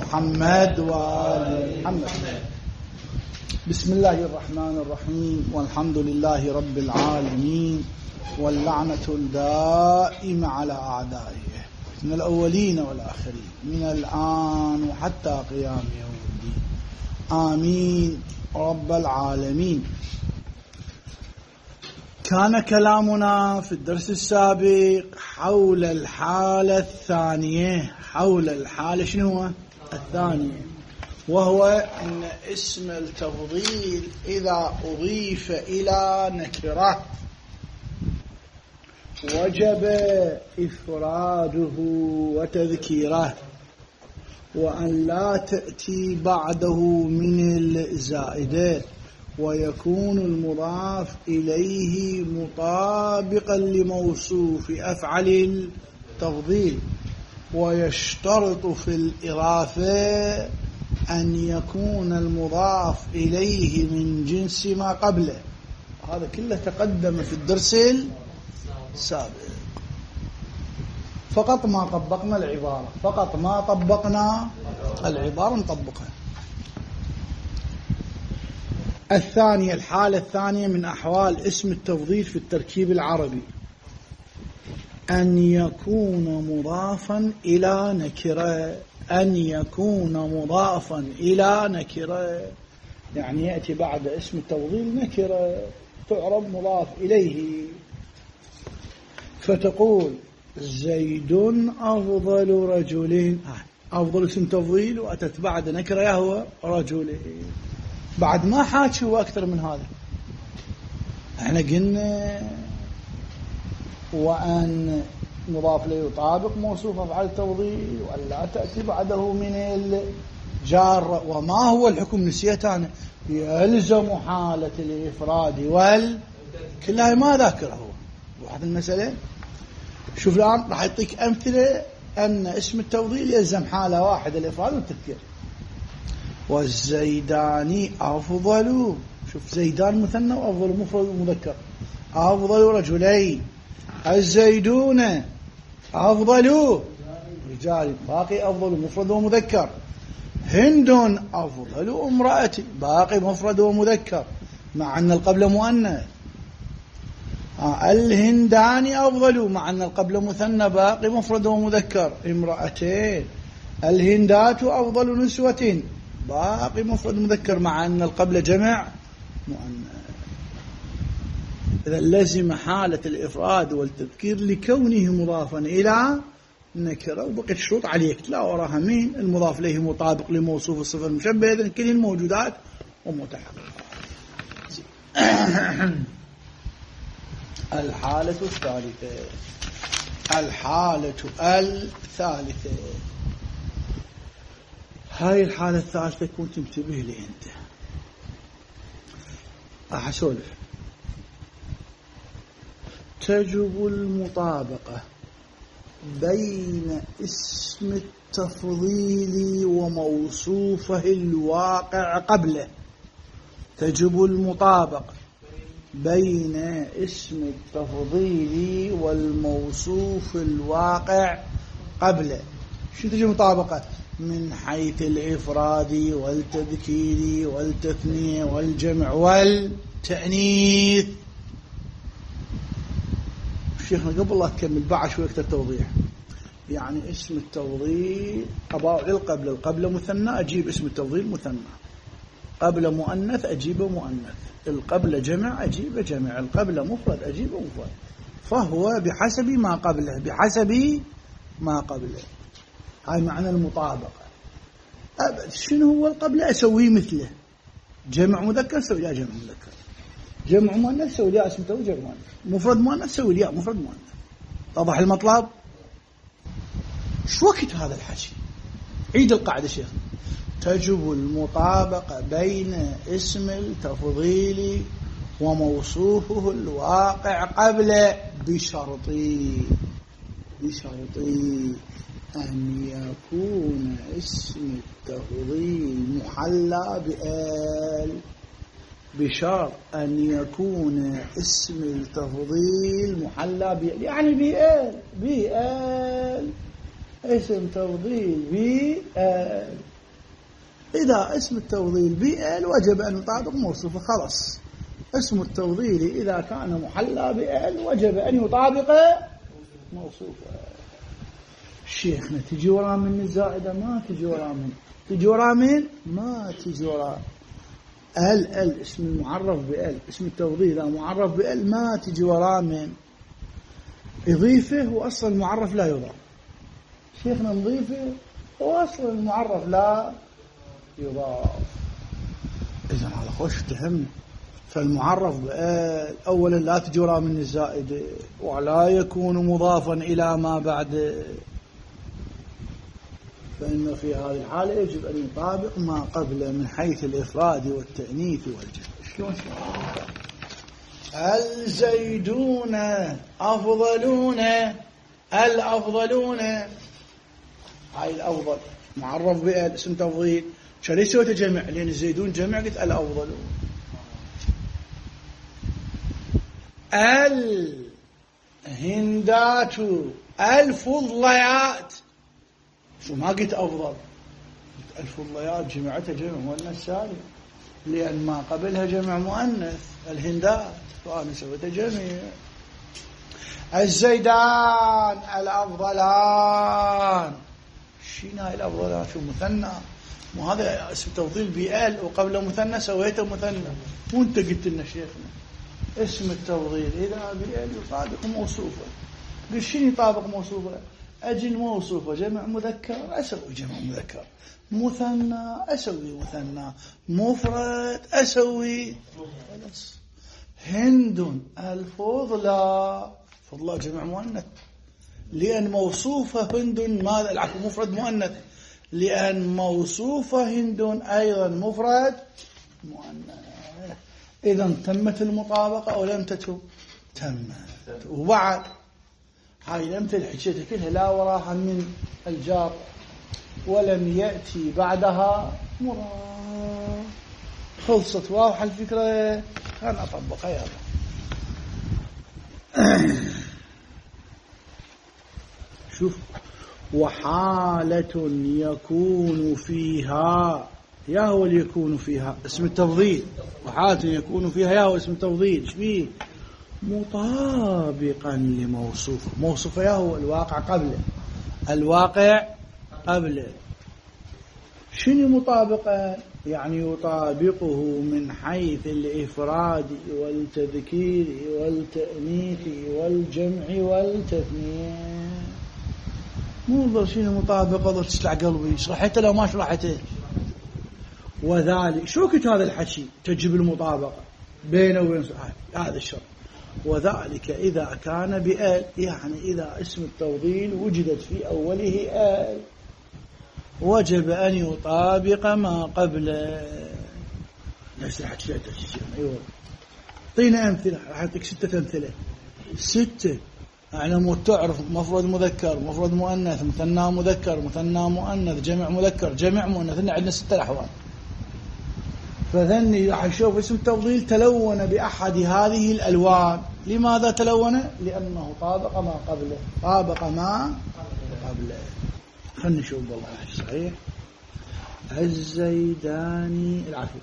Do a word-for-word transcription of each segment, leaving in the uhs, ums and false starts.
محمد وآل محمد. بسم الله الرحمن الرحيم، والحمد لله رب العالمين، واللعنة الدائمة على أعدائه من الأولين والآخرين من الآن وحتى قيام يوم الدين، آمين رب العالمين. كان كلامنا في الدرس السابق حول الحالة الثانية، حول الحالة شنو الثانية، وهو أن اسم التفضيل إذا أضيف إلى نكرة وجب إفراده وتذكيره، وأن لا تأتي بعده من الزائدة، ويكون المضاف إليه مطابقا لموصوف أفعل التفضيل. ويشترط في الإضافة أن يكون المضاف إليه من جنس ما قبله. هذا كله تقدم في الدرس السابق، فقط ما طبقنا العبارة، فقط ما طبقنا العبارة نطبقها. الثانية، الحالة الثانية من أحوال اسم التفضيل في التركيب العربي، أن يكون مضافا إلى نكرة، أن يكون مضافا إلى نكرة، يعني يأتي بعد اسم التفضيل نكرة تعرب مضاف إليه، فتقول زيد أفضل رجل، أفضل اسم تفضيل وأتت بعد نكرة يهو رجل. بعد ما حاكي هو أكثر من هذا، احنا قلنا وأن مضاف له يطابق موصوف أفعال التفضيل، وأن لا تأتي بعده من الجار. وما هو الحكم؟ نسيت أنا، يلزم حالة الإفراد وال كلها ما ذاكره هو واحد المسألة. شوف الآن راح يعطيك أمثلة أن اسم التفضيل يلزم حالة واحدة الإفراد والتذكير. والزيداني أفضل، شوف زيدان مثنى وأفضل مفرد ومذكر، أفضل رجلين. الزيدون أفضل رجال، باقي أفضل مفرد ومذكر. هند أفضل امرأة، باقي مفرد ومذكر مع أن القبل مؤنث. آه الهندان أفضل، مع أن القبل مثنى باقي مفرد ومذكر امرأتين. الهندات أفضل نسوة، باقي مفرد مذكر مع أن القبل جمع مؤنث. إذا لزم حالة الإفراد والتذكير لكونه مضافا إلى نكرة. وبقيت شروط عليك تلا وراها مين؟ المضاف إليه مطابق لموصوف الصفة المشبهة، إذن كل الموجودات ومتحققة. الحالة الثالثة، الحالة الثالثة هاي الحالة الثالثة كنت انتبه لي أنت، أحسولف. تجب المطابقة بين اسم التفضيل وموصوفه الواقع قبله، تجب المطابقة بين اسم التفضيل والموصوف الواقع قبله. شو تجب المطابقة؟ من حيث الإفراد والتذكير والتثنية والجمع والتأنيث. شيخنا قبل لا تكمل بعد شوي أكثر توضيح. يعني اسم التفضيل أبا القبل، القبل مثنى أجيب اسم التفضيل مثنى، قبل مؤنث أجيبه مؤنث، القبل جمع أجيبه جمع، القبل مفرد أجيبه مفرد. فهو بحسب ما قبله، بحسب ما قبله. هاي معنى المطابقة. أبد شنو هو القبل؟ أسويه مثله. جمع مذكر سوي لها جمع مذكر، جمع مؤنث سوي لها اسم تفضيل جمع مؤنث، مفرد مؤنث سوي لها مفرد مؤنث. اتضح المطلب؟ شو وقت هذا الحكي؟ عيد القاعدة شيخ. تجب المطابقة بين اسم التفضيل وموصوفه الواقع قبل بشرطي، بشرطي أن يكون اسم التفضيل محلى بآل، بشرط أن يكون اسم التفضيل محلى بآل، يعني بآل، بآل اسم تفضيل بآل. إذا اسم التفضيل بال وجب أن يطابق موصوفه. خلاص اسم التفضيل إذا كان محلى بال وجب أن يطابق موصوفه. شيخنا تجي ورا من الزائدة ما تجي ورا من تجي ورا من ما تجي ورا ال ال اسم المعرف بال اسم التفضيل إذا معرف بال ما تجي ورا من يضيفه وأصل المعرف لا يضاف. شيخنا نضيفه وأصل المعرف لا يضاف. إذا هذا خوش فهمنا. فالمعرف بال أولا لا تجي ورا من الزائدة ولا يكون مضافا إلى ما بعد، فإنه في هذه الحالة يجب أن يطابق ما قبل من حيث الإفراد والتأنيث والجمع. شلون الزيدون أفضلون الأفضلون هاي الأفضل معرف بال اسم تفضيل. شو سويت جمع؟ لأن الزيدون جمع قلت الأفضلون. الهندات الفضليات شو ما قلت أفضل، الفضليات جمعتها جمع مؤنث سالم لأن ما قبلها جمع مؤنث الهندات فأنا سويت جمع. الزيدان الأفضلان شين هاي الأفضلان؟ شو مثنى؟ مو هذا اسم تفضيل بال وقبل مثنى سويته مثنى. وانت قلت لنا شيخنا اسم التفضيل إذا بال يطابق موصوفه. قل شين يطابق موصوفه؟ أجل موصوفه جمع مذكر أسوي جمع مذكر، مثنى أسوي مثنى، مفرد أسوي خلاص. هند الفضلى فضلى جمع مؤنث لأن موصوفة هند ماذا العفو مفرد مؤنث لأن موصوفة هند أيضا مفرد مؤنث. إذا تمت المطابقة أو لم تتم؟ تمت. وبعد هاي الأمثلة حكيتها كلها لا وراها من الجار ولم يأتي بعدها مراد. خلصت واضحة الفكرة. كان أطبقها يا رب. شوف وحالة يكون فيها يا هو اللي يكون فيها اسم التفضيل. وحالة يكون فيها يا هو اسم التفضيل ايش فيه؟ مطابقا لموصوفه. موصوفه يا هو الواقع قبله الواقع قبله. شنو مطابقا؟ يعني يطابقه من حيث الإفراد والتذكير والتأنيث والجمع والتثنية. مو ضل شنو مطابقة ضل تسلع قلبي شرحته لو ما شرحته. وذلك شو كنت هذا الحكي تجيب المطابقة بينه وبين هذا الشرط. وذلك إذا كان بآل يعني إذا اسم التفضيل وجدت في أوله آل وجب أن يطابق ما قبله. نفس الحكي لا تشجع. أيوة طينا أمثلة راح أعطيك ستة أمثلة. ستة أعلم وتعرف مفرد مذكر مفرد مؤنث مثنى مذكر مثنى مؤنث جمع مذكر جمع مؤنث. إن عندنا ستة أحوال. فذني راح نشوف اسم التفضيل تلون بأحد هذه الألوان. لماذا تلون؟ لأنه طابق ما قبله طابق ما قبله. خلنا نشوف والله صحيح. الزيداني العفو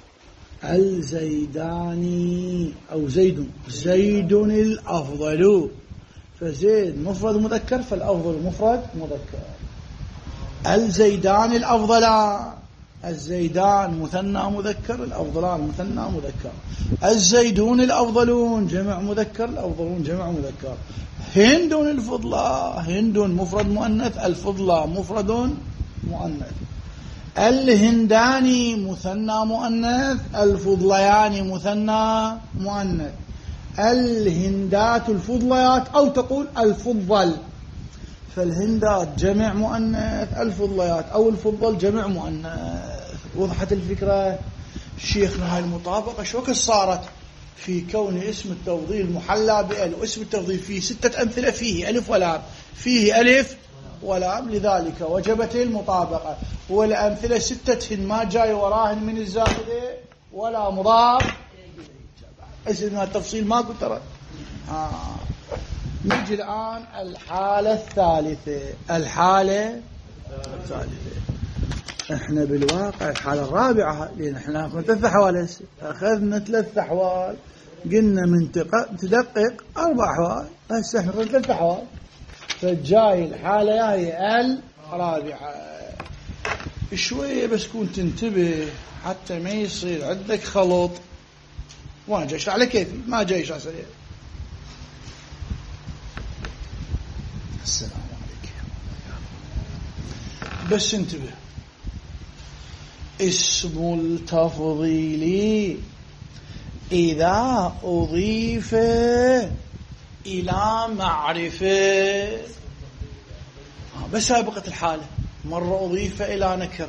الزيداني أو زيد زيد الأفضل. فزيد مفرد مذكر فالأفضل مفرد مذكر. الزيدان الأفضلان الزيدان مثنى مذكر الأفضلان مثنى مذكر. الزيدون الأفضلون جمع مذكر الأفضلون جمع مذكر. هند الفضلى هند مفرد مؤنث الفضلى مفرد مؤنث. الهنداني مثنى مؤنث الفضليان مثنى مؤنث. الهندات الفضليات أو تقول الفضل فالهندات جمع مؤنث الفضليات أو الفضل جمع مؤنث. وضحت الفكرة شيخنا؟ هاي المطابقة شو كيف صارت في كون اسم التفضيل محلى بأل واسم التفضيل فيه ستة أمثلة فيه ألف ولام فيه ألف ولام لذلك وجبت المطابقة. والأمثلة ستة ما جاي وراهن من الزائدة ولا مضاف. اسم التفصيل ما قلت ترى. آه. نجي الآن الحالة الثالثة الحالة الثالثة احنا بالواقع الحالة الرابعة، لأن احنا أخذنا ثلاث أحوال هسه، أخذنا ثلاث أحوال قلنا من تدقق أربع أحوال، هسه احنا أخذنا ثلاث أحوال، فالجاي الحالة هي الرابعة. شوية بس كون تنتبه حتى ما يصير عندك خلط، وانا جاي اشرح على كيفي، ما جاي اشرح سريع. السلام عليكم. بس انتبه، اسم التفضيل إذا أضيف إلى معرفة بسابقة الحالة، مرة أضيف إلى نكرة،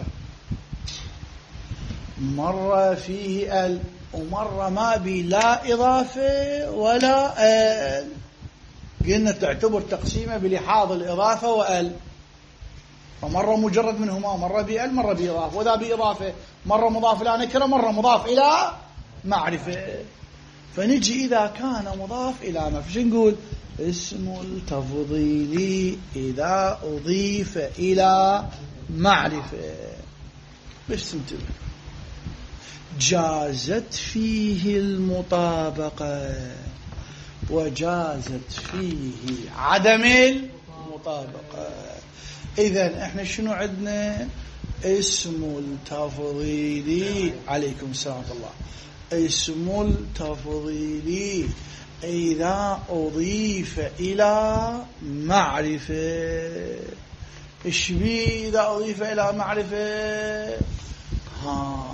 مرة فيه ال، ومرة ما بي لا إضافة ولا ال، قلنا تعتبر تقسيمة بلحاظ الإضافة وال، فمرة مجرد منهما، مرة بأل مرة بإضافة، وذا بإضافة مرة مضاف إلى نكرة مرة مضاف إلى معرفة. فنجي إذا كان مضاف إلى معرفة شو نقول؟ اسم التفضيل إذا أضيف إلى معرفة. بس انتبه، جازت فيه المطابقة وجازت فيه عدم المطابقة. إذن احنا شنو عندنا؟ اسم التفضيل، عليكم السلام ورحمة الله، اسم التفضيل إذا أضيف إلى معرفة. إيش بي إذا أضيف إلى معرفة؟ ها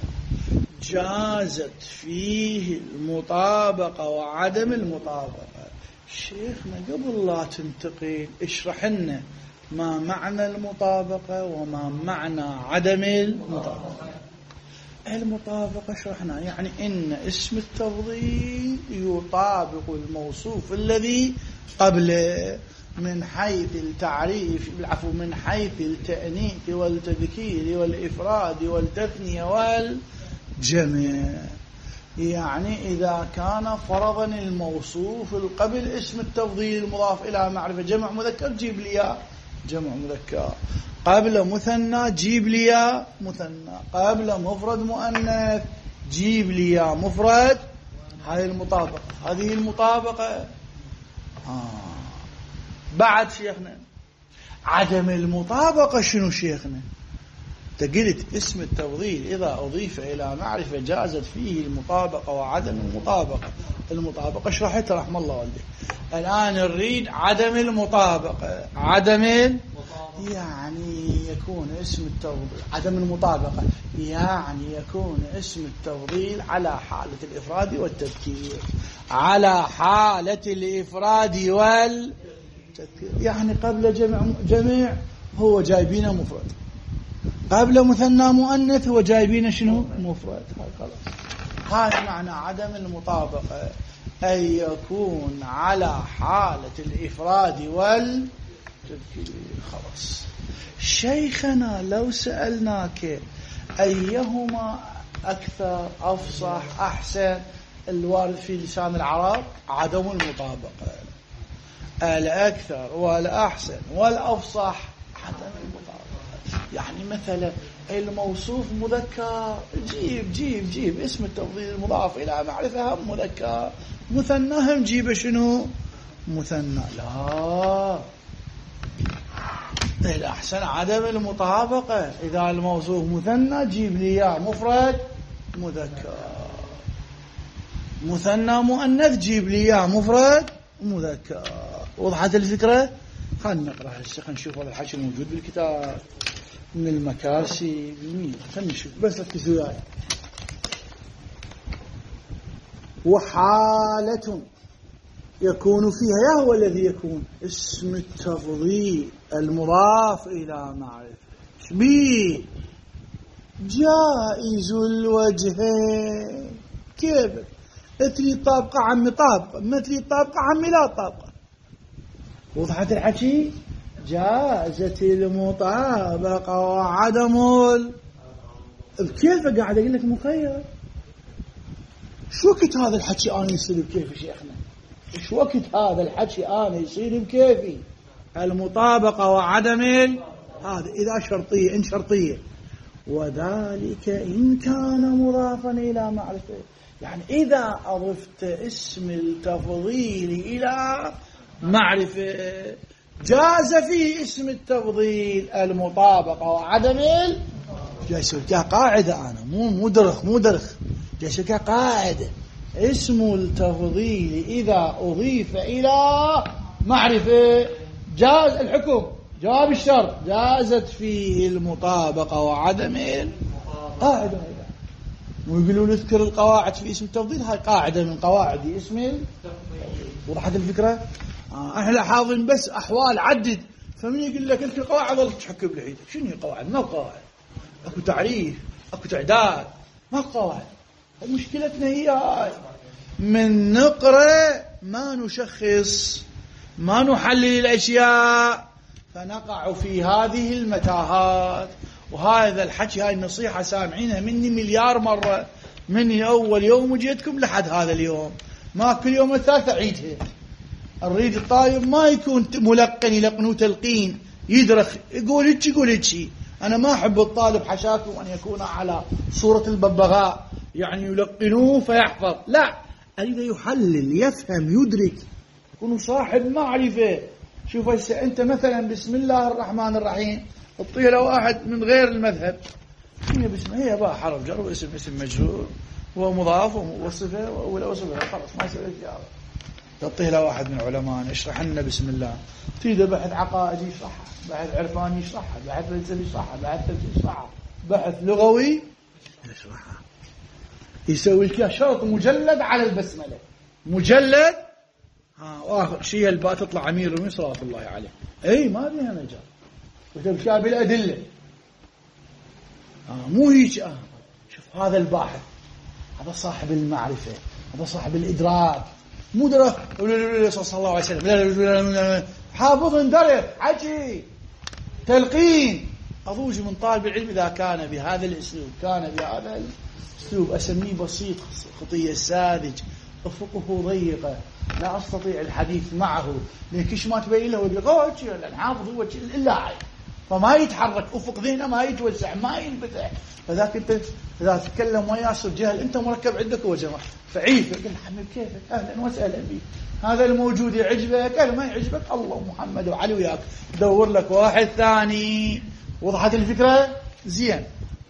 جازت فيه المطابقة وعدم المطابقة. شيخنا قبل لا تنتقل اشرح لنا ما معنى المطابقة وما معنى عدم المطابقة. المطابقة شرحنا يعني إن اسم التفضيل يطابق الموصوف الذي قبله من حيث التعريف، العفو، من حيث التأنيث والتذكير والإفراد والتثنية والجمع. يعني إذا كان فرضا الموصوف القبل اسم التفضيل المضاف إلى معرفة جمع مذكر جيب لي جمع مذكر، قبل مثنى جيب لي مثنى، قبل مفرد مؤنث جيب لي مفرد. هذه المطابقة، هذه المطابقة. آه. بعد شيخنا عدم المطابقة شنو شيخنا؟ تقلت اسم التفضيل إذا أضيف إلى معرفة جازت فيه المطابقة وعدم المطابقة. المطابقة شرحتها رحم الله والديك. الآن نريد عدم المطابقة. عدم يعني يكون اسم التفضيل عدم المطابقة يعني يكون اسم التفضيل على حالة الإفراد والتذكير، على حالة الإفراد والتذكير. يعني قبل جمع جميع هو جايبين مفرد، قبل مثنى مؤنث هو جايبين شنو؟ مفرد. هاي خلاص، هذا معنى عدم المطابقة، أن يكون على حالة الإفراد والتذكير. خلاص شيخنا لو سألناك أيهما أكثر أفصح أحسن الوارد في لسان العرب؟ عدم المطابقة. الأكثر والأحسن والأفصح عدم المطابقة. يعني مثلا الموصوف مذكر جيب جيب جيب اسم التفضيل المضاف إلى معرفة هم مذكر، مثنى هم جيب شنو؟ مثنى. لا، الأحسن عدم المطابقة. إذا الموصوف مثنى جيب لي مفرد مذكر، مثنى مؤنث جيب لي مفرد مذكر. وضحت الفكرة؟ خلنا نقرأ هسه، خلنا نشوف هذا الحكي موجود بالكتاب من المكاسي بالمية. خلنا نشوف بس ركزوا وياي. وحالة يكون فيها، يا هو الذي يكون اسم التفضيل المضاف إلى معرفة شبيه جائز الوجهين. كيف تريد طابقة عمي طابقة، ما تريد طابقة عمي لا طابقة. وضحت الحكي؟ جازت المطابقة وعدم ال... بكيف قاعد أقول لك مخير. شو وقت هذا الحكي أنا يصير بكيفي شيخنا؟ شو وقت هذا الحكي أنا يصير بكيفي؟ المطابقة وعدم ال... هذا إذا شرطية إن شرطية وذلك إن كان مضافا إلى معرفة. يعني إذا أضفت اسم التفضيل إلى معرفة جاز فيه اسم التفضيل المطابقة وعدم ال جايز قاعدة. أنا مو مو درخ مو درخ جايز قاعدة. اسم التفضيل إذا أضيف إلى معرفة جاز الحكم جواب الشرط جازت فيه المطابقة وعدم قاعدة. ويقولون نذكر القواعد في اسم التفضيل. هاي قاعدة من قواعد اسم التفضيل. وضحت الفكرة؟ آه احنا حافظين بس أحوال عدد. فمن يقول لك انت القواعد ظلت تحكي بلحيتك. شنو هي قواعد؟ ما قواعد. اكو تعريف اكو تعداد ما قواعد. مشكلتنا هي هاي من نقرأ ما نشخص ما نحلل الأشياء فنقع في هذه المتاهات. وهذا الحكي هاي النصيحة سامعينها مني مليار مرة من أول يوم وجيتكم لحد هذا اليوم. ما كل يوم الثالث أعيدها. الريد الطالب ما يكون ملقن يلقنه تلقين يدرخ يقول هيك يقول هيك. أنا ما أحب الطالب حشاكم أن يكون على صورة الببغاء يعني يلقنوه فيحفظ. لا أريد يحلل يفهم يدرك يكون صاحب معرفة. شوف هسه أنت مثلا بسم الله الرحمن الرحيم اعطيه لواحد من غير المذهب هي بسم هي بقى حرف جر واسم اسم مجرور ومضاف وصفة وأولى وصفة خلاص ما يسوي شيء. تعطيه لواحد من علماء يشرح لنا بسم الله تريد بحث عقائدي يشرحها بحث عرفاني يشرحها بحث فلسفي يشرحها بحث فلسفي يشرحها بحث لغوي يشرحها. يسوي لك شرط مجلد على البسملة مجلد. ها واخر شيء الباء تطلع امير المؤمنين صلى الله عليه. اي ما بيها مجال وتمشي بالادله. آه مو هيك. آه شوف هذا الباحث هذا صاحب المعرفه هذا صاحب الادراك مو درخ صلى الله عليه وسلم حافظ درخ حكي تلقين. اضوج من طالب العلم اذا كان بهذا الاسلوب كان بهذا الاسلوب اسميه بسيط خطيه ساذج افقه ضيقه لا استطيع الحديث معه ليش ما تبين له ويقول لان حافظ هو اللاعب فما يتحرك افق ذهنه ما يتوسع ما ينفتح. فذاك انت اذا تتكلم وياه صار جهل انت مركب عندك وجه فعيف يقول حبيب كيفك اهلا وسهلا بك هذا الموجود يعجبك هذا ما يعجبك الله محمد وعلي وياك دور لك واحد ثاني. وضحت الفكره زين.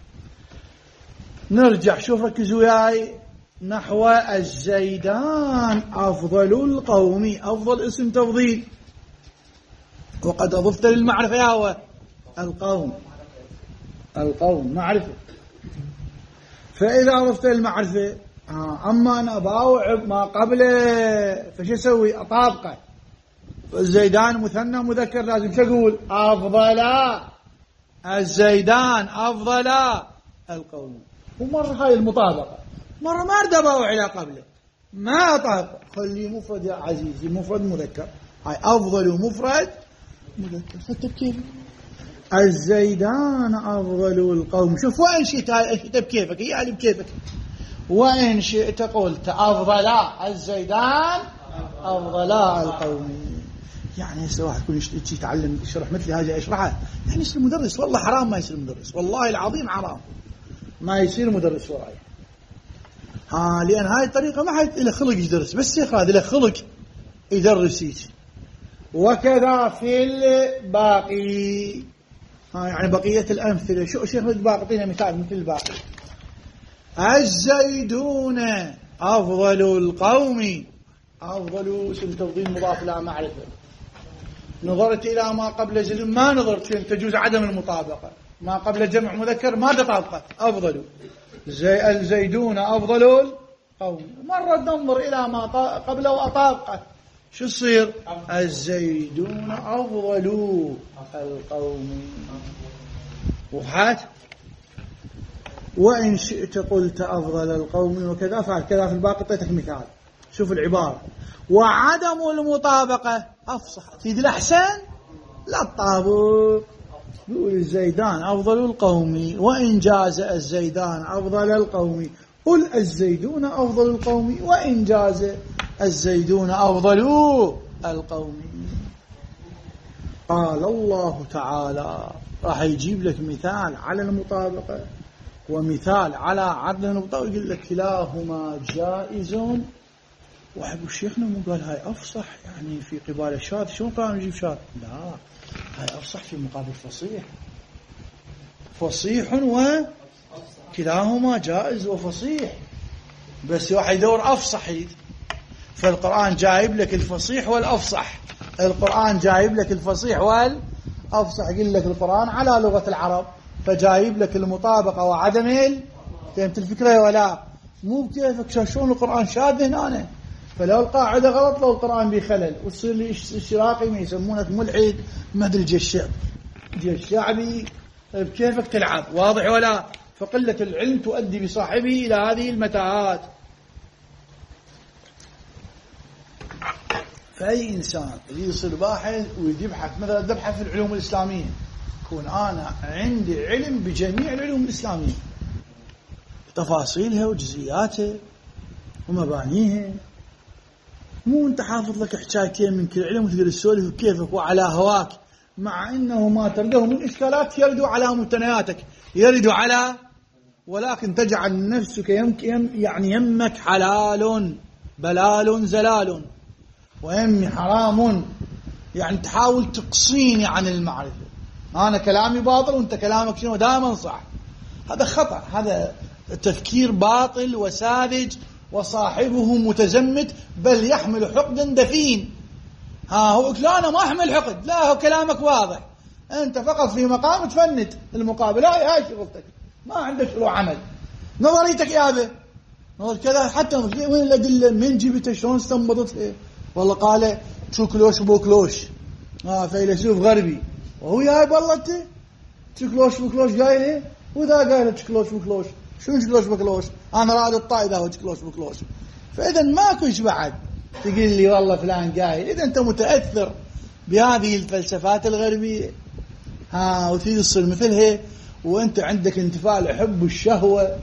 نرجع شوف ركزوا وياي نحو الزيدان أفضل القوم. أفضل اسم تفضيل وقد أضفت للمعرفة يا هو القوم. القوم معرفة. فإذا أضفت للمعرفة أما أنا باوعب ما قبله فش أسوي أطابقه. الزيدان مثنى مذكر لازم شقول أفضل الزيدان أفضل القوم. ومرة هاي المطابقة مرة ما أريد أباوع إلى قبله ما أطابق خليه مفرد يا عزيزي مفرد مذكر. هاي أفضل مفرد مذكر. ستب كيف الزيدان أفضل القوم. شوف وإن شئت هاي أشئت بكيفك يعني بكيفك. وإن شئت قلت أفضل الزيدان أفضل القوم. يعني هسه واحد يكون يتعلم يشرح مثل هذا يشرحها يعني يصير مدرس. والله حرام ما يصير مدرس والله العظيم حرام ما يصير مدرس وراي. ها لأن هاي الطريقة ما حد إلى خلق يدرس بس شيخ هذا إلى خلق يدرس يجي. وكذا في الباقي. ها يعني بقية الأمثلة شو شيخ الباقي اعطينا مثال مثل الباقي. الزيدون أفضل القوم. أفضل اسم تفضيل مضاف لا معرفة. نظرت إلى ما قبل زيد ما نظرت فين تجوز عدم المطابقة. ما قبل جمع مذكر ما تطابقت أفضل. زي الزيدون أفضل القوم. مرة ننظر إلى ما قبل وأطابقه شو يصير الزيدون أفضل القوم. وحات. وإن شئت قلت أفضل القوم وكذا فعل كذا في الباقي. طيتك مثال شوف العبارة. وعدم المطابقة أفصح تريد الأحسن لا الطابق. يقول الزيدان أفضل القوم وإن جاز الزيدان أفضل القوم قل الزيدون أفضل القوم وإن جاز الزيدون أفضل القوم. قال الله تعالى راح يجيب لك مثال على المطابقة ومثال على عدم المطابقة، يقول لك كلاهما جائز. واحد يقول شيخنا مو قال هاي أفصح يعني في قبال الشاذ، شو قال نجيب شاذ؟ لا، هاي أفصح في مقابل فصيح. فصيح وكلاهما جائز وفصيح، بس واحد يدور أفصح يريد. فالقرآن جايب لك الفصيح والأفصح، القرآن جايب لك الفصيح والأفصح. يقول لك القرآن على لغة العرب، فجايب لك المطابقة وعدم ال فهمت الفكرة ولا؟ مو بكيفك شلون القرآن شاذ هنا. فلو القاعدة غلط لو القرآن بخلل وتصير لي اشتراكي ما يسمونك ملحد ما ادري جيش الشعبي، بكيفك تلعب. واضح ولا؟ فقلة العلم تؤدي بصاحبه إلى هذه المتاهات. فأي إنسان يريد يصير باحث ويريد يبحث مثلا يبحث في العلوم الإسلامية، يكون أنا عندي علم بجميع العلوم الإسلامية، تفاصيلها وجزئياتها ومبانيها، مو أنت حافظ لك حكايتين من كل علم وتقدر تسولف بكيفك وعلى هواك، مع أنه ما ترده من إشكالات يردوا على ممتنياتك، يردوا على، ولكن تجعل نفسك يمكن يعني يمك حلال بلال زلال ويمي حرام، يعني تحاول تقصيني عن المعرفة. أنا كلامي باطل وأنت كلامك شنو دائما صح. هذا خطأ، هذا تفكير باطل وساذج وصاحبه متزمت، بل يحمل حقدا دفين. ها هو لا أنا ما أحمل حقد، لا هو كلامك واضح، أنت فقط في مقام تفند المقابلة، هاي هاي شغلتك، ما عندك له عمل. نظريتك يا أبي نظر كذا، حتى وين الأدلة؟ من جبتها؟ شلون استنبطتها؟ والله قال تشوكلوش بوكلوش، اه فيلسوف غربي، وهو جايب والله انت تشوكلوش بوكلوش جايله، وذا قايل تشوكلوش بوكلوش، شو تشوكلوش بوكلوش؟ انا رائد الطائي هو تشوكلوش بوكلوش. فاذا ماكوش بعد تقول لي والله فلان قايل، اذا انت متاثر بهذه الفلسفات الغربيه ها وتريد تصير مثلها، وانت عندك انتفاع لحب الشهوه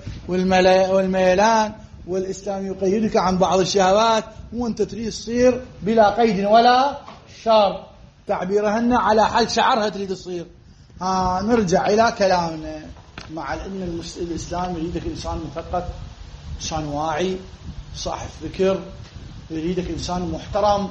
والميلان، والإسلام يقيدك عن بعض الشهوات، وانت تريد تصير بلا قيد ولا شر، تعبيرهن على حل شعرها تريد تصير. آه نرجع إلى كلامنا. مع أن الإسلام يريدك إنسان مثقف، إنسان واعي، صاحب فكر، يريدك إنسان محترم،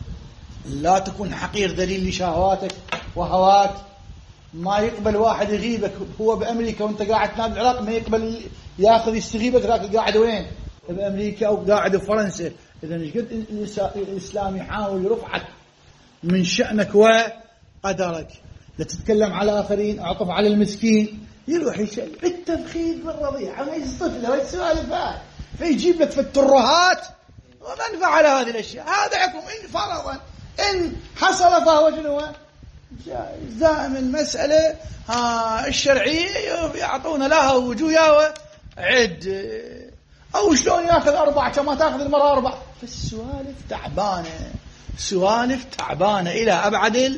لا تكون حقير دليل لشهواتك وهواك. ما يقبل واحد يغيبك، هو بأمريكا وانت قاعد تنام بالعراق، ما يقبل ياخذ يستغيبك، لكن قاعد وين؟ بأمريكا أو قاعد بفرنسا. إذا ايش قد الإسلام يحاول يرفعك من شأنك وقدرك. لا تتكلم على آخرين، أعطف على المسكين، يروح يشل بالتبخير بالرضيع، ما يصطف له السوالفات، فيجيب لك في الترهات. ومن فعل هذه الأشياء هذا حكم إن فرضا، إن حصل فهو شنو؟ جائز. دائما المسألة ها الشرعية يعطون لها وجوه عد، أو شلون يأخذ أربعة كما تأخذ المرة أربعة. فالسوالف تعبانة، سوالف تعبانة إلى أبعد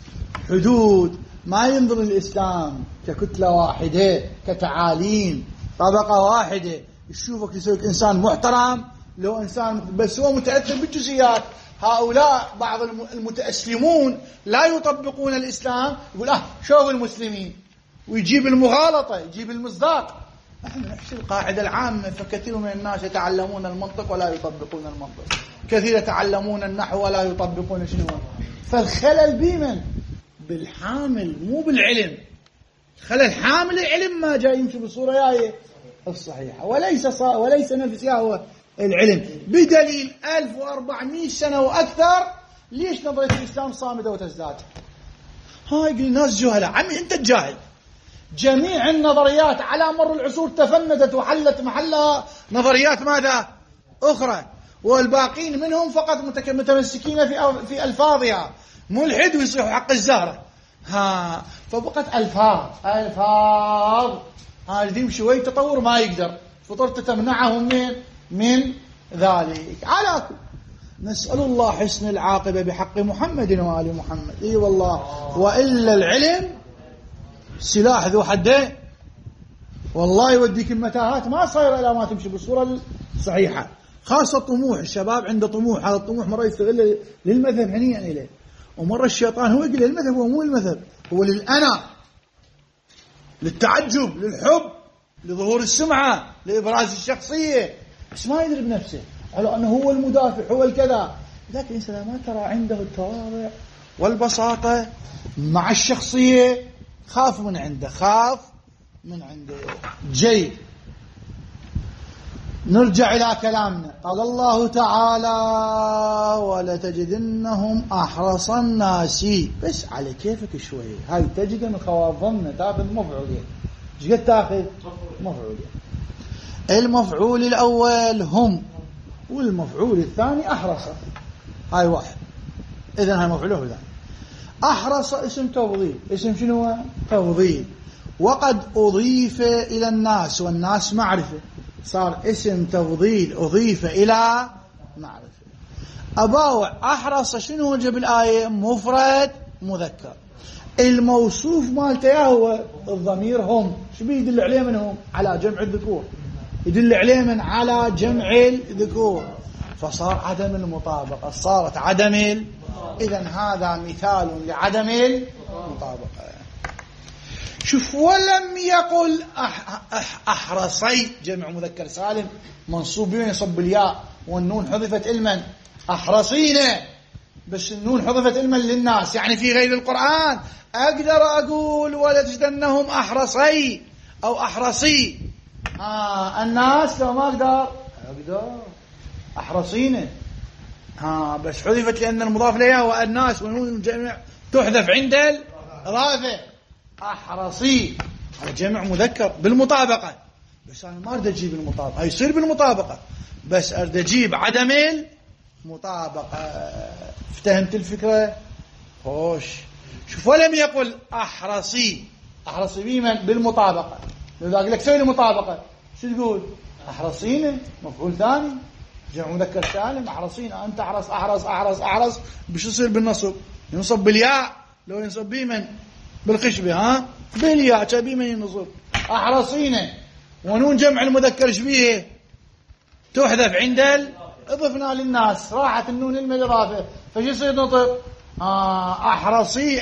الحدود. ما ينظر الإسلام ككتلة واحدة، كتعاليم طبقة واحدة، يشوفك يسويك إنسان محترم لو إنسان، بس هو متأثر بالجزئيات. هؤلاء بعض المتأسلمون لا يطبقون الإسلام، يقول آه شوفوا المسلمين، ويجيب المغالطة، يجيب المصداق. نحن نحشي القاعدة العامة، فكثير من الناس يتعلمون المنطق ولا يطبقون المنطق، كثير يتعلمون النحو ولا يطبقون شنو. فالخلل بمن؟ بالحامل مو بالعلم. خلل حامل العلم ما جاي يمشي بصورة جاية الصحيحة، وليس صا... وليس نفسها هو العلم. بدليل ألف وأربعمائة سنة وأكثر ليش نظرية الإسلام صامدة وتزداد؟ هاي يقول الناس جهلاء. عمي أنت الجاهل. جميع النظريات على مر العصور تفندت وحلت محلها نظريات ماذا؟ أخرى، والباقين منهم فقط متمسكين في في ألفاظها، ملحد ويصيح حق الزهرة. ها فبقت ألفاظ ألفاظ. هذا يمشي شوي تطور ما يقدر، فطرت تمنعه من من ذلك. على نسأل الله حسن العاقبة بحق محمد وآل محمد. اي والله، وإلا العلم سلاح ذو حدين، والله يوديك المتاهات، ما صاير إلا ما تمشي بالصورة الصحيحة. خاصة طموح الشباب، عنده طموح، هذا الطموح مرة يستغل للمذهب هنيئا إليه، ومرة الشيطان هو يقول المذهب هو مو المذهب، هو للأنا. للتعجب، للحب، لظهور السمعة، لإبراز الشخصية، بس ما يدري بنفسه على أنه هو المدافع، هو الكذا. لكن الإنسان ما ترى عنده التواضع والبساطة مع الشخصية، خاف من عنده، خاف من عنده. جيد، نرجع إلى كلامنا. قال الله تعالى: ولتجدنهم أحرص الناس. بس على كيفك شوي، هاي تجد من خوافضنا تاخذ مفعولين. ايش قد تاخذ؟ مفعولين. المفعول الأول هم، والمفعول الثاني أحرص. هاي واحد، إذن هاي مفعوله ثاني. أحرص اسم تفضيل. اسم شنو هو؟ تفضيل. وقد أضيف إلى الناس، والناس معرفة، صار اسم تفضيل أضيف إلى معرفة. أباوع أحرص شنو وجه بالآية؟ مفرد مذكر. الموصوف مالته هو الضمير هم. شو بيدل عليه من هم؟ على جمع الذكور. يدل عليه من على جمع الذكور، فصار عدم المطابقة، صارت عدم ال... إذن هذا مثال لعدم المطابقة. شوف، ولم يقل أح أح أحرصي جمع مذكر سالم منصوب ينصب بالياء والنون حذفت علما. أحرصين، بس النون حذفت علما للناس، يعني في غير القرآن أقدر أقول ولتجدنهم أحرصي أو أحرصي. آه الناس لو ما أقدر أقدر أحرصين، ها بس حذفت لأن المضاف لها هو الناس، ونون الجمع تحذف عند الإضافة. أحرصي على جمع مذكر بالمطابقة، بس أنا ما أريد أجيب المطابقة، يصير بالمطابقة بس أريد أجيب عدم المطابقة. افتهمت الفكرة؟ خوش. شوف، ولم يقل أحرصي. أحرصي بمن؟ بالمطابقة. لذا أقول لك سوي المطابقة، شو تقول؟ أحرصين مفعول ثاني جمع مذكر سالم. أحرصين، أنت أحرص أحرص أحرص أحرص، بش يصير بالنصب؟ ينصب بالياء. لو ينصب بمن؟ بالخشبة. ها بالياء تبي من ينصب. أحرصين، ونون جمع المذكر شبيه تحذف عند ال... اضفنا للناس، راحت النون المضافة، فش يصير نطق؟ آه أحرصي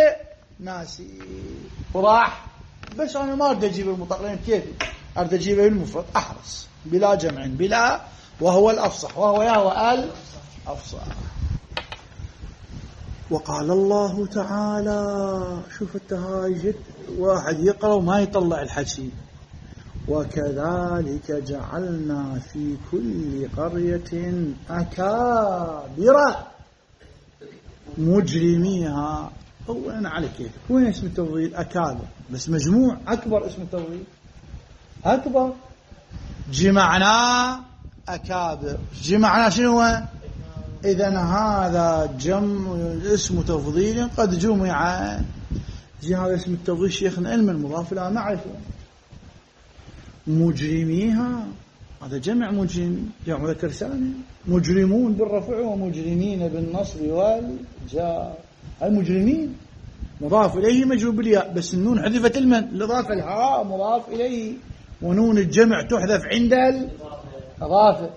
الناس، وراح. بس أنا ما أريد أجيب المطلقين، كيف أريد أجيبه بالمفرد أحرص بلا جمع بلا، وهو الأفصح، وهو يهوى الأفصح. وقال الله تعالى، شوف التهاجد، واحد يقرأ وما يطلع الحكي. وكذلك جعلنا في كل قرية أكابر مجرميها. هو أنا على كيف، وين اسم التفضيل؟ أكابر، بس مجموع أكبر. اسم التفضيل أكبر، جمعنا أكابر. جمعنا شنو هو؟ إذن هذا جمع اسم تفضيل قد جمع. زي هذا اسم التفضيل شيخنا علم المضاف لا معرفة. مجرميها هذا جمع مجرم، جمع مذكر سالم. مجرمون بالرفع ومجرمين بالنصب والجار. المجرمين مضاف إليه مجرور بالياء، بس النون حذفت المن الإضافة، الهاء مضاف إليه، ونون الجمع تحذف عند الإضافة.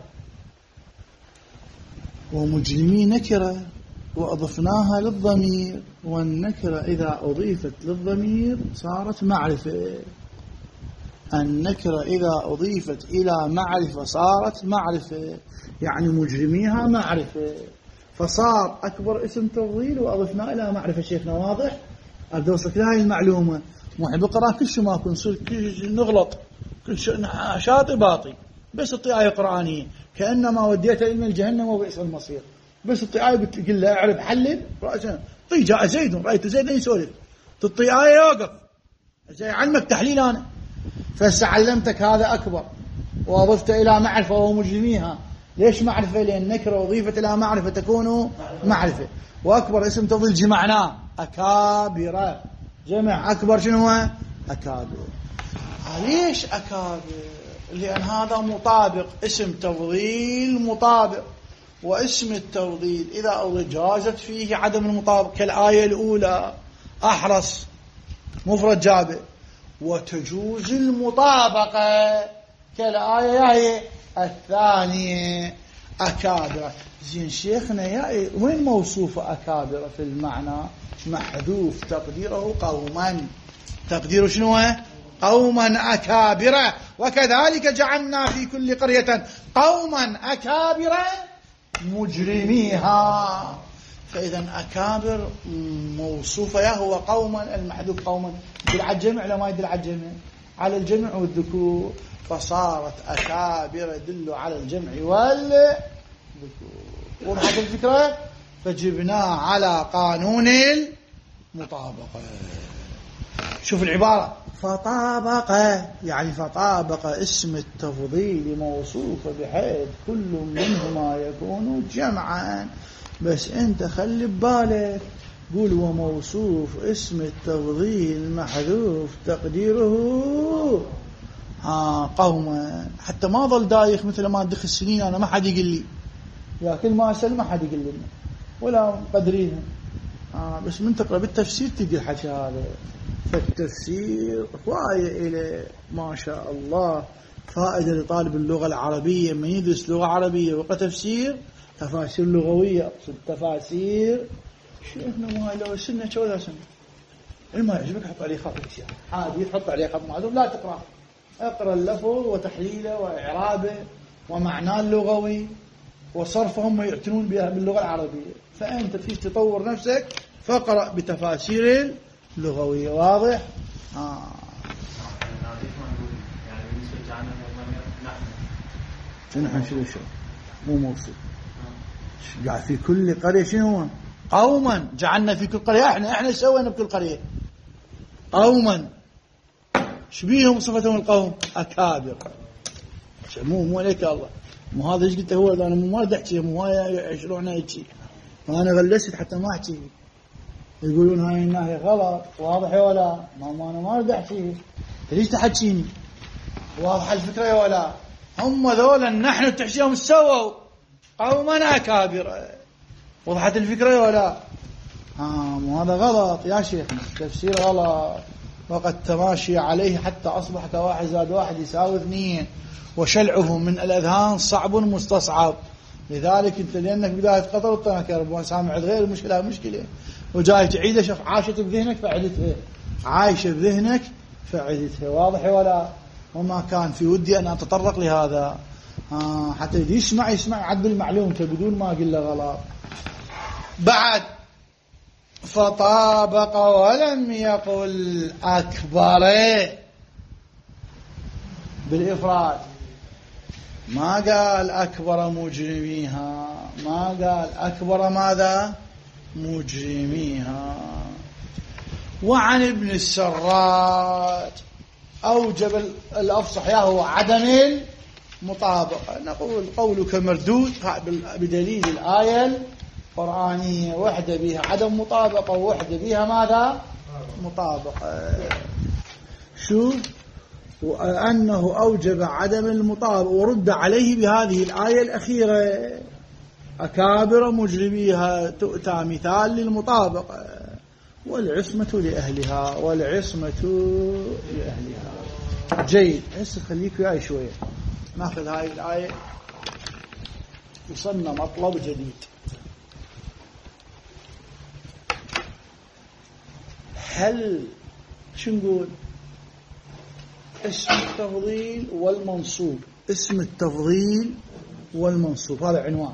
ومجرمين نكرة وأضفناها للضمير، والنكرة إذا أضيفت للضمير صارت معرفة. النكرة إذا أضيفت إلى معرفة صارت معرفة، يعني مجرميها معرفة، فصار أكبر اسم تفضيل وأضفنا إلى معرفة. شيخنا واضح؟ أبدأ أوصلك لهاي المعلومة. محب قراء كل شيء ما كن نصير نغلط، كل شيء شاطئ باطي، بس الطي آية قرآنية كأنما وديتها إلى الجهنم وبئس المصير. بس الطي آية بتقول له أعرف حلل رأسا، طي جاء زيد رأيت زيد يسولف، تطي آية يوقف زي علمك تحليل. أنا فسعلمتك هذا أكبر وأضفت إلى معرفة ومجرميها. ليش معرفة؟ لأن نكرة أضيفت إلى معرفة تكون معرفة. وأكبر اسم تفضيل جمعناه أكابر، جمع أكبر شنو هو؟ أكابر. ليش أكابر؟ لأن هذا مطابق، اسم تفضيل مطابق. واسم التفضيل إذا جازت فيه عدم المطابق كالآية الأولى أحرص مفرد جابر، وتجوز المطابقة كالآية هي الثانية أكابر. زين شيخنا يا وين موصوف أكابر في المعنى؟ محذوف تقديره قوما. تقدير شنو؟ قوما أكابر وكذلك جعلنا في كل قرية قوما أكابر مجرميها. فإذا أكابر موصوفة يا هو قوما المحذوف قوما يدل على الجمع ولا ما يدل على الجمع؟ على الجمع والذكور، فصارت أكابر يدل على الجمع والذكور. وضحت الفكرة؟ فجبناه على قانون المطابقة. شوف العبارة فطابق، يعني فطابق اسم التفضيل موصوف بحيث كل منهما يكون جمعا. بس انت خلي ببالك قول وموصوف اسم التفضيل محذوف تقديره ها قوما، حتى ما ظل دايخ مثل ما ندخل السنين انا ما حد يقول لي يا كل ما اسال ما حد يقول لنا ولا مقدرينها. آه بس من تقرأ بالتفسير تلقى الحكي هذا. فالتفسير غاية إلى ما شاء الله فائدة لطالب اللغة العربية من يدرس لغة عربية وتفسير تفاسير لغوية. أقصد تفاسير شيخنا ما لو سنة ولا سنة ما يعجبك حط عليه خط عادي، حط عليه خط معدوم لا تقرأ، اقرأ اللفظ وتحليله وإعرابه ومعناه اللغوي وصرفهم يعتنون بها باللغة العربية. فأنت فيش تطور نفسك فاقرأ بتفاسير لغوية. واضح؟ آه. نحن شنو شو مو موصول قاعد في كل قرية شنو قوما جعلنا في كل قرية. احنا احنا سوينا بكل قرية قوما شبيهم صفتهم القوم أكابر. مو مو عليك الله مو هذا ايش قلت هو انا مو ما احكي مو هاي يشرعنا يحكي وانا غلست حتى ما احكي يقولون هاي الناحية غلط. واضح ولا ما ما انا ما اريد احكي ليش تحكيني؟ واضح الفكرة ولا؟ هم ذولا نحن تحشيهم سووا قومنا أكابر. وضحت الفكرة ولا؟ ها مو هذا غلط يا شيخ، تفسير غلط. وقد تماشي عليه حتى أصبح كواحد زاد واحد يساوي اثنين وشلعه من الأذهان صعب مستصعب. لذلك انت لأنك بداية قطر التنكر وسامع غير المشكلة مشكلة وجاي تعيدها شوف عاشت بذهنك فعدتها، عايشة بذهنك فعدتها. واضح ولا؟ وما كان في ودي أن أتطرق لهذا آه حتى يسمع يسمع عدل معلومته بدون ما أقول له غلط. بعد فطابق ولم يقل أكبر بالإفراد، ما قال أكبر مجرميها، ما قال أكبر ماذا مجرميها. وعن ابن السراج أوجب الأفصح ياهو عدم المطابقة. نقول قولك مردود بدليل الآية القرآنية وحدة بها عدم مطابقة ووحدة بها ماذا مطابقة. شو وأنه أوجب عدم المطابقة ورد عليه بهذه الآية الأخيرة أكابر مجرميها تؤتى مثال للمطابقة والعصمة لأهلها والعصمة لأهلها. جيد هسه خليك وياي شوية ناخذ هاي الآية وصلنا مطلب جديد. هل شو نقول اسم التفضيل والمنصوب، اسم التفضيل والمنصوب هذا عنوان.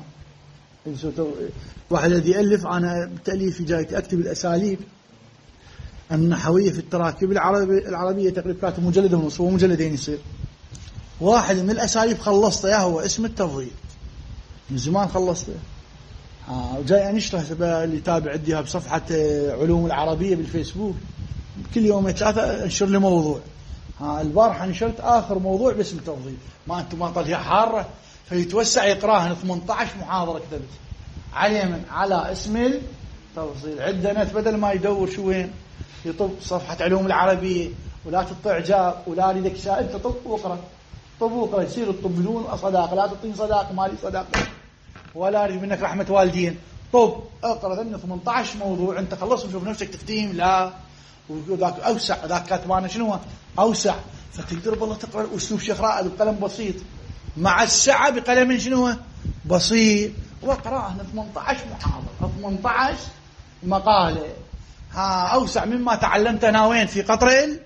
واحد الذي يألف أنا بتأليفي جاي أكتب الأساليب النحوية في التراكيب العربية, العربية تقريبا كاتب مجلد ونصف ومجلدين يصير. واحد من الأساليب خلصته يا هو اسم التفضيل من زمان خلصته. آه وجاي أنشره اللي تابع عندي بصفحة علوم العربية بالفيسبوك كل يوم ثلاثة أنشر لي موضوع. ها البارحة نشرت آخر موضوع باسم التفضيل ما أنتم ما طلع حارة فيتوسع يقراها ثمانية عشر محاضرة كتبت عليه من على اسم التفضيل. عندنا بدل ما يدور شو وين يطب صفحة علوم العربية ولا تطع إعجاب ولا ريدك شاء أنت طب وقرأ طب وقرأ يصير الطب بدون صداقة لا تعطيني صداقة مالي صداقة ولا أريد منك رحمة والدين. طب اقرأ ثمانية عشر موضوع أنت خلص وشوف نفسك تفتيم لا وذاك أوسع ذاك كاتبانا شنو أوسع فتقدر بالله تقرأ أسلوب شيخ رائد بقلم بسيط مع السعة بقلم شنو بسيط وقرأ هنا ثمانية عشر محاضرة ثمانية عشر مقالة ها أوسع مما تعلمت أنا وين في قطر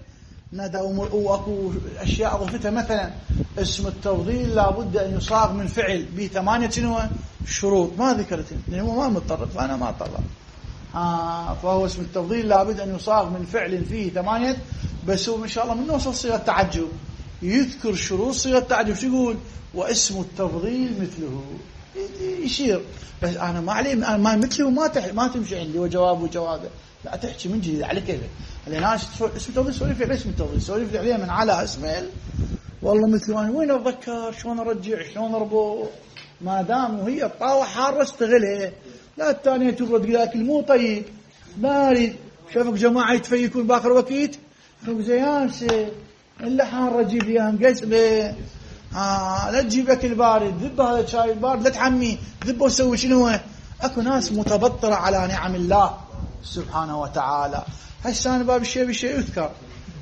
ندى وأكو أشياء أضفتها، مثلا اسم التفضيل لابد أن يصاغ من فعل بثمانية شروط ما ذكرتهم لأنه ما متطرق فأنا ما أطلع. آه فهو اسم التفضيل لابد أن يصاغ من فعل فيه ثمانية، بس هو إن شاء الله من وصل صيغة التعجب يذكر شروط صيغة التعجب. شو يقول؟ واسم التفضيل مثله، يشير. بس أنا ما عليه، أنا ما مثله ما تح... ما تمشي عندي وجواب وجوابه، لا تحكي من جديد على كذا. لأن أنا اسم التفضيل سولف لي اسم التفضيل سولف لي عليه من على اسمه والله مثله. أنا وين أتذكر شلون أرجع شلون أربط؟ ما دام وهي الطاوة حارة استغلها. لا الثانية تبرد لكن مو طيب بارد. شافك جماعة يتفيكون باخر وقت فوق زيانسة إلا حارة جيب ليها مقسبة. آه لا تجيب أكل بارد، ذب هذا الشاي البارد لا تحمي ذبه وسوي شنو. أكو ناس متبطرة على نعم الله سبحانه وتعالى. هسه أنا باب الشيء بالشيء يذكر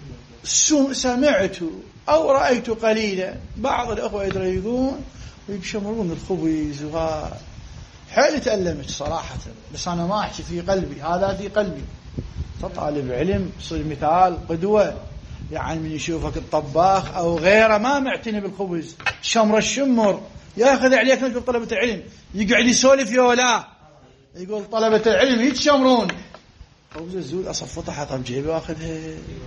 سمعت أو رأيت قليلا بعض الأخوة يدريقون ويشمرون الخبز وهذا حيل تألمت صراحة. بس أنا ما أحكي في قلبي، هذا في قلبي. طالب علم صير مثال قدوة، يعني من يشوفك الطباخ أو غيره ما معتني بالخبز شمر الشمر ياخذ عليك مثل طلبة العلم يقعد يسولف يا ولا يقول طلبة العلم يتشمرون خبز الزود أصفطها حطها بجيبي وأخذها.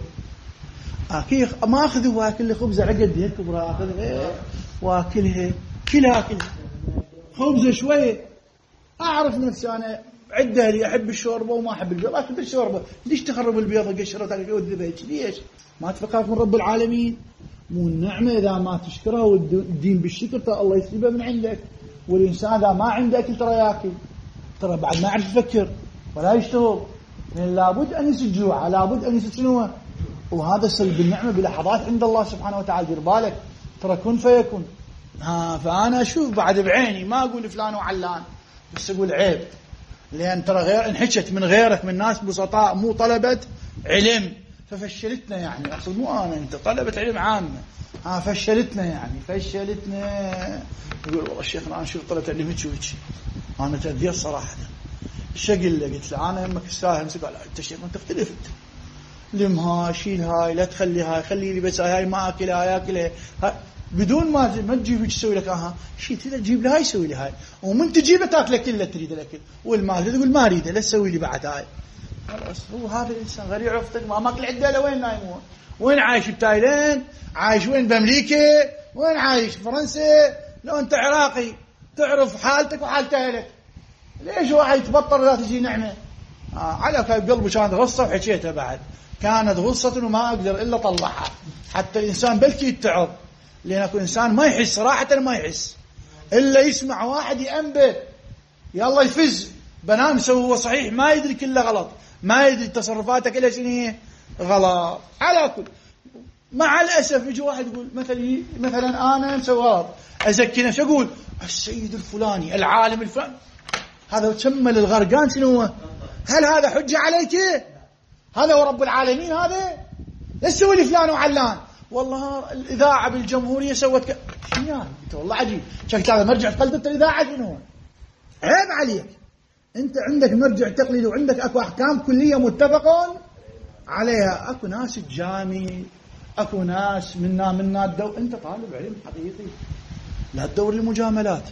أكيد ما أخذه وأكل لي خبزة عقد هيك كبرى أخذها وأكلها كلها أكلها خبزة شوية. أعرف نفسي أنا عدة لي أحب الشوربة وما أحب البيض، أكل الشوربة ليش تخرب البيض قشرت على الذبيح ليش؟ ما تفقها من رب العالمين. مو النعمة إذا ما تشكرها والدين بالشكر ترى الله يسلبها من عندك. والإنسان إذا ما عنده أكل ترى يأكل ترى بعد ما يعرف يفكر ولا يشتغل. يعني لابد أن يسد جوعه، لابد أن يسد شنو. وهذا سلب النعمة بلحظات عند الله سبحانه وتعالى. دير بالك ترى كن فيكون. ها فأنا أشوف بعد بعيني ما أقول فلان وعلان، بس أقول عيب. لأن ترى غير انحشت من غيرك من ناس بسطاء مو طلبة علم ففشلتنا. يعني أقصد مو أنا أنت طلبة علم عامة ها فشلتنا يعني فشلتنا. يقول والله الشيخ أنا أشوف طلبة علم هيك وهيك أنا تأذيت صراحة. إيش أقول له؟ قلت له أنا يمك الساهم. قال أنت شيخ ما تختلف أنت لمها شيل هاي لا تخلي هاي خلي لي بس هاي ما أكلها هاي أكلها بدون ما ما تجيب ايش تسوي لك. اها شيء تريد تجيب لي هاي سوي لي هاي ومن تجيب له تاكله كله تريد الاكل والمال تقول ما اريده لا تسوي لي بعد هاي. خلاص هو هذا الانسان غير عرفتك ما ماكل عنده له وين نايمون وين عايش بتايلاند عايش وين بامريكا وين عايش فرنسا. لو انت عراقي تعرف حالتك وحالت اهلك. ليش واحد يتبطر اذا تجي نعمه؟ آه على قلبه كانت غصه وحكيتها بعد كانت غصه وما اقدر الا اطلعها حتى الانسان بلكي يتعظ. لأن أكو إنسان ما يحس صراحة ما يحس إلا يسمع واحد يأنبه يلا يفز بنام سوى هو صحيح ما يدري كله غلط ما يدري تصرفاته كلها شنو هي غلط. على كل مع الأسف يجي واحد يقول مثلا مثلا أنا مسوي غلط أزكي نفسي أقول السيد الفلاني العالم الفلاني هذا تشمل الغرقان شنو هو؟ هل هذا حجة عليك؟ هذا هو رب العالمين هذا؟ لا تسوي لي فلان وعلان. والله الإذاعة بالجمهورية سوت ك... شنو يعني؟ أنت والله عجيب شكلت هذا مرجع تقلد الإذاعة شنو؟ عيب عليك. أنت عندك مرجع تقليد وعندك أكو أحكام كلية متفق عليها. أكو ناس تجامل أكو ناس منا منا الدور. أنت طالب علم حقيقي لا تدور لمجاملات.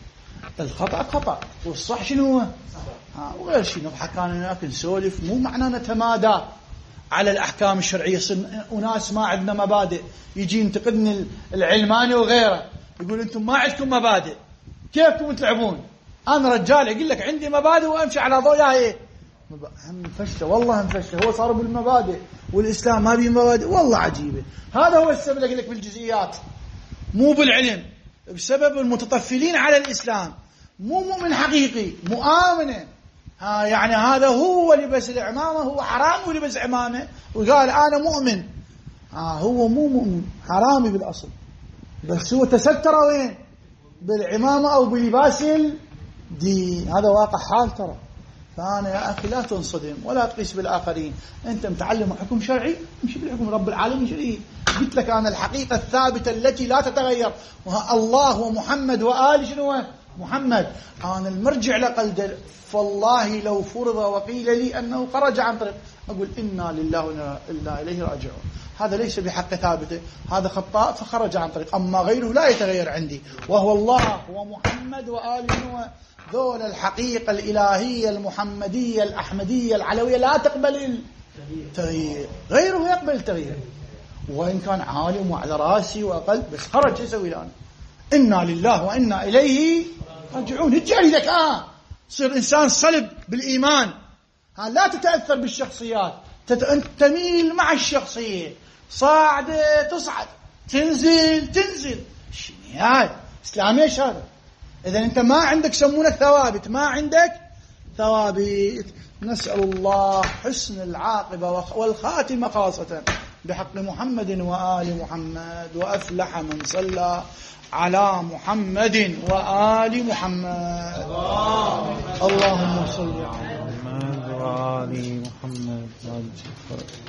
الخطأ خطأ والصح شنو هو؟ ها وغير شيء نضحك أنا نسولف مو معناه نتمادى على الأحكام الشرعية. وناس ما عندنا مبادئ يجي ينتقدني العلماني وغيره يقول أنتم ما عندكم مبادئ كيفكم تلعبون. أنا رجال يقول لك عندي مبادئ وأمشي على ضوء إيه هم فشة والله هم فشة. هو صار بالمبادئ والإسلام ما بيه مبادئ والله عجيبة. هذا هو السبب اللي لك بالجزئيات مو بالعلم بسبب المتطفلين على الإسلام مو مؤمن حقيقي مؤامنة. ها يعني هذا هو لبس العمامة هو حرام ولبس عمامة وقال أنا مؤمن. ها هو مو مؤمن حرامي بالأصل بس هو تستر وين بالعمامة أو بلباس الدين. هذا واقع حال ترى. فأنا يا أخي لا تنصدم ولا تقيس بالآخرين. أنت متعلم حكم شرعي امشي بالحكم رب العالمين شرعي. قلت لك أنا الحقيقة الثابتة التي لا تتغير الله ومحمد وآل شنو محمد. أنا المرجع لقلد فالله لو فرض وقيل لي أنه خرج عن طريق أقول إنا لله وإنا إليه راجعون. هذا ليس بحق ثابته، هذا خطاء فخرج عن طريق، أما غيره لا يتغير عندي، وهو الله ومحمد وآل نوح، ذول الحقيقة الإلهية المحمدية الأحمدية العلوية لا تقبل التغيير، غيره يقبل التغيير، وإن كان عالم وعلى راسي وأقل، بس خرج يسوي الآن إنا لله وإنا إليه راجعون. اجعل ذكاء، تصير إنسان صلب بالإيمان، ها لا تتأثر بالشخصيات، تميل مع الشخصية، صاعدة تصعد، تنزل تنزل. شنو هذا؟ إسلام ايش هذا؟ إذا أنت ما عندك سمونك ثوابت، ما عندك ثوابت. نسأل الله حسن العاقبة والخاتمة خاصة بحق محمد وآل محمد، وأفلح من صلى على محمد وآل محمد. اللهم صل على محمد وآل محمد.